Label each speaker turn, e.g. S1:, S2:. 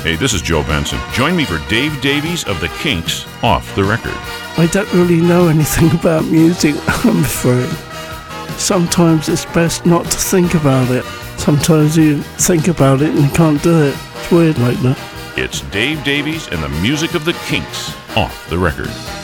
S1: Hey, this is Joe Benson. Join me for Dave Davies of the Kinks, Off the Record.
S2: I don't really know anything about music, I'm afraid. Sometimes it's best not to think about it. Sometimes you think about it and you can't do it. It's weird like that.
S1: It's Dave Davies and the music of the Kinks, Off the Record.